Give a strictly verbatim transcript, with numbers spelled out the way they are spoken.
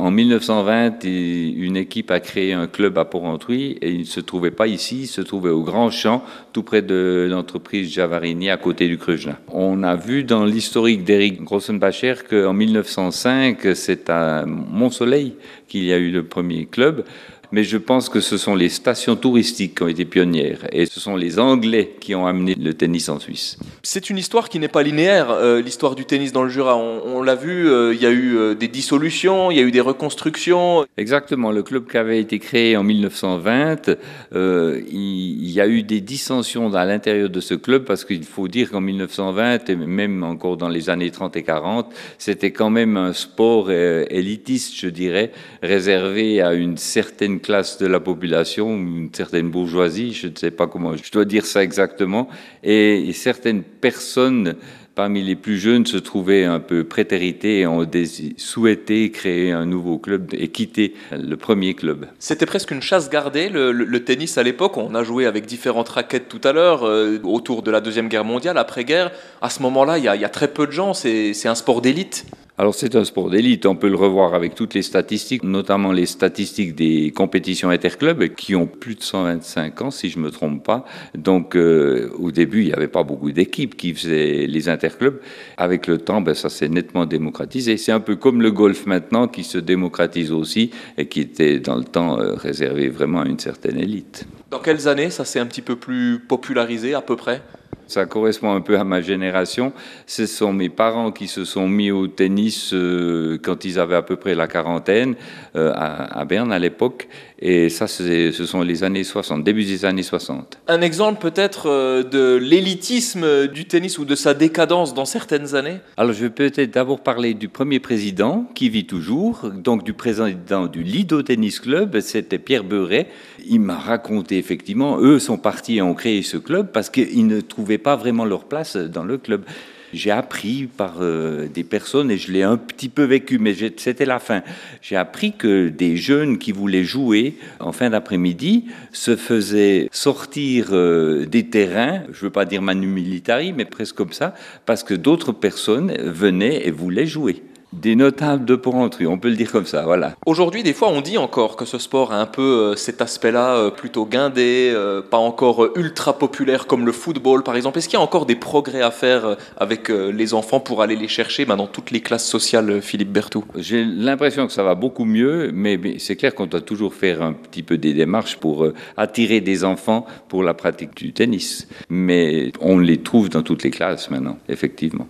En mille neuf cent vingt, une équipe a créé un club à Porrentruy et il ne se trouvait pas ici, il se trouvait au Grand Champ, tout près de l'entreprise Javarini, à côté du Creusena. On a vu dans l'historique d'Éric Grossenbacher qu'en mille neuf cent cinq, c'est à Mont-Soleil qu'il y a eu le premier club. Mais je pense que ce sont les stations touristiques qui ont été pionnières et ce sont les Anglais qui ont amené le tennis en Suisse. C'est une histoire qui n'est pas linéaire, euh, l'histoire du tennis dans le Jura. On, on l'a vu, euh, il y a eu euh, des dissolutions, il y a eu des reconstructions. Exactement, le club qui avait été créé en mille neuf cent vingt, euh, il, il y a eu des dissensions à l'intérieur de ce club parce qu'il faut dire qu'en mille neuf cent vingt et même encore dans les années trente et quarante, c'était quand même un sport euh, élitiste, je dirais, réservé à une certaine classe de la population, une certaine bourgeoisie, je ne sais pas comment je dois dire ça exactement, et, et certaines personnes parmi les plus jeunes se trouvaient un peu prétérités et ont souhaité créer un nouveau club et quitter le premier club. C'était presque une chasse gardée, le, le, le tennis à l'époque. On a joué avec différentes raquettes tout à l'heure, euh, autour de la Deuxième Guerre mondiale, après-guerre. À ce moment-là, il y a, il y a très peu de gens, c'est, c'est un sport d'élite. Alors c'est un sport d'élite, on peut le revoir avec toutes les statistiques, notamment les statistiques des compétitions interclubs qui ont plus de cent vingt-cinq ans si je me trompe pas. Donc euh, au début il n'y avait pas beaucoup d'équipes qui faisaient les interclubs. Avec le temps ben, ça s'est nettement démocratisé. C'est un peu comme le golf maintenant qui se démocratise aussi et qui était dans le temps euh, réservé vraiment à une certaine élite. Dans quelles années ça s'est un petit peu plus popularisé à peu près ? Ça correspond un peu à ma génération. Ce sont mes parents qui se sont mis au tennis euh, quand ils avaient à peu près la quarantaine, euh, à, à Berne à l'époque. Et ça, c'est, ce sont les années soixante, début des années soixante. Un exemple peut-être euh, de l'élitisme du tennis ou de sa décadence dans certaines années ? Alors je vais peut-être d'abord parler du premier président qui vit toujours, donc du président du Lido Tennis Club, c'était Pierre Beuret. Il m'a raconté effectivement, eux sont partis et ont créé ce club parce qu'ils ne trouvaient pas vraiment leur place dans le club. J'ai appris par euh, des personnes, et je l'ai un petit peu vécu, mais j'ai, c'était la fin. J'ai appris que des jeunes qui voulaient jouer en fin d'après-midi se faisaient sortir euh, des terrains, je ne veux pas dire manu militari, mais presque comme ça, parce que d'autres personnes venaient et voulaient jouer. Des notables de Porrentruy, on peut le dire comme ça, voilà. Aujourd'hui, des fois, on dit encore que ce sport a un peu euh, cet aspect-là euh, plutôt guindé, euh, pas encore euh, ultra populaire comme le football, par exemple. Est-ce qu'il y a encore des progrès à faire euh, avec euh, les enfants pour aller les chercher bah, dans toutes les classes sociales, euh, Philippe Berthoud ? J'ai l'impression que ça va beaucoup mieux, mais, mais c'est clair qu'on doit toujours faire un petit peu des démarches pour euh, attirer des enfants pour la pratique du tennis. Mais on les trouve dans toutes les classes maintenant, effectivement.